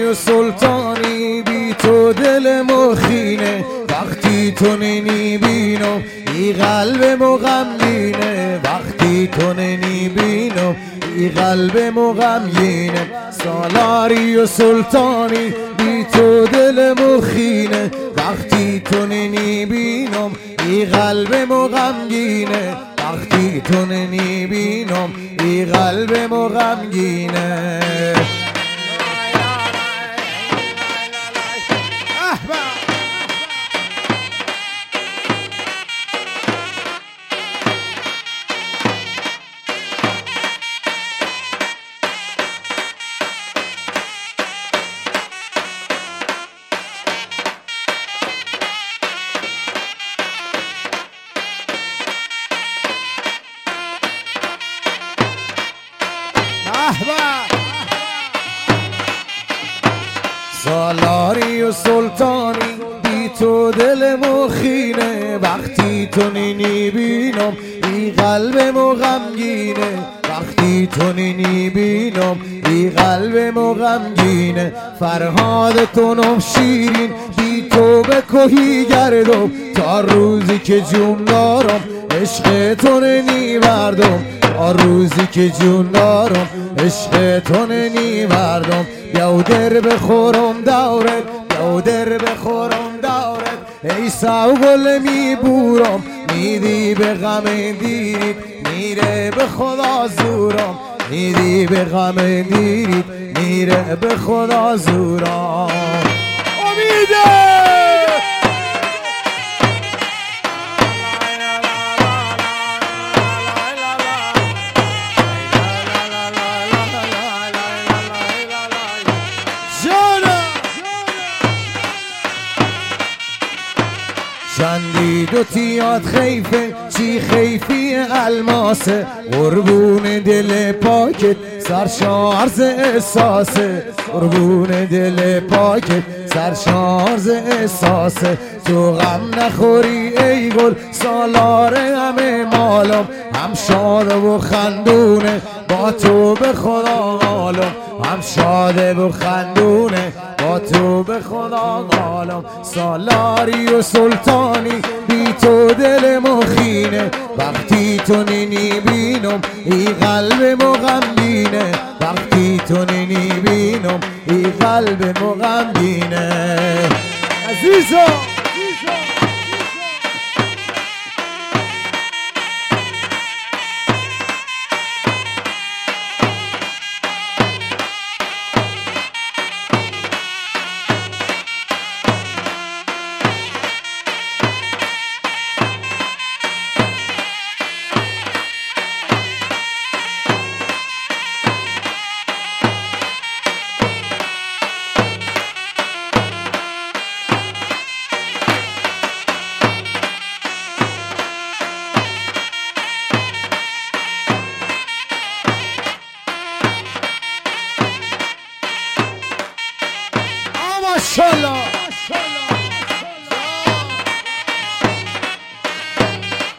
و سلطانی بی تو دل مخینه وقتی تو نی بینم ای قلب غمگینه وقتی تو نی بینم ای قلب غمگینه سالاری و سلطانی بی تو دل مخینه وقتی تو نی بینم ای قلب غمگینه وقتی تو نی بینم ای قلب غمگینه سالاری و سلطانی بی تو دل مخینه وقتی تو نی بینم ای قلب غمگینه وقتی تو نی بینم ای قلب غمگینه فرهاد تو نم شیرین بی تو به کهی گردم تا روزی که جون دارم عشق تو نی بردم تا روزی که جون دارم عشق تو نی بردم بیاو در بخورم دورت بیاو در بخورم دورت ای ساو گل می بورم میدی به غم دیرید میره به خدا زورم میدی به غم دیرید میره به خدا زورم امیده چندی دو تیاد خیفه چی خیفی الماسه قربون دل پاکت سرشارز احساسه قربون دل پاکت سرشارز احساسه تو غم نخوری ای گل سالار همه مالم هم شاد و خندونه با تو به خدا عالم هم شاده و خندونه با تو به خدا عالم سالاری و سلطانی بی تو دل مخینه وقتی تو نی بینم ای قلب غمگینه وقتی تو نی بینم ای قلب غمگینه عزیزا MashaAllah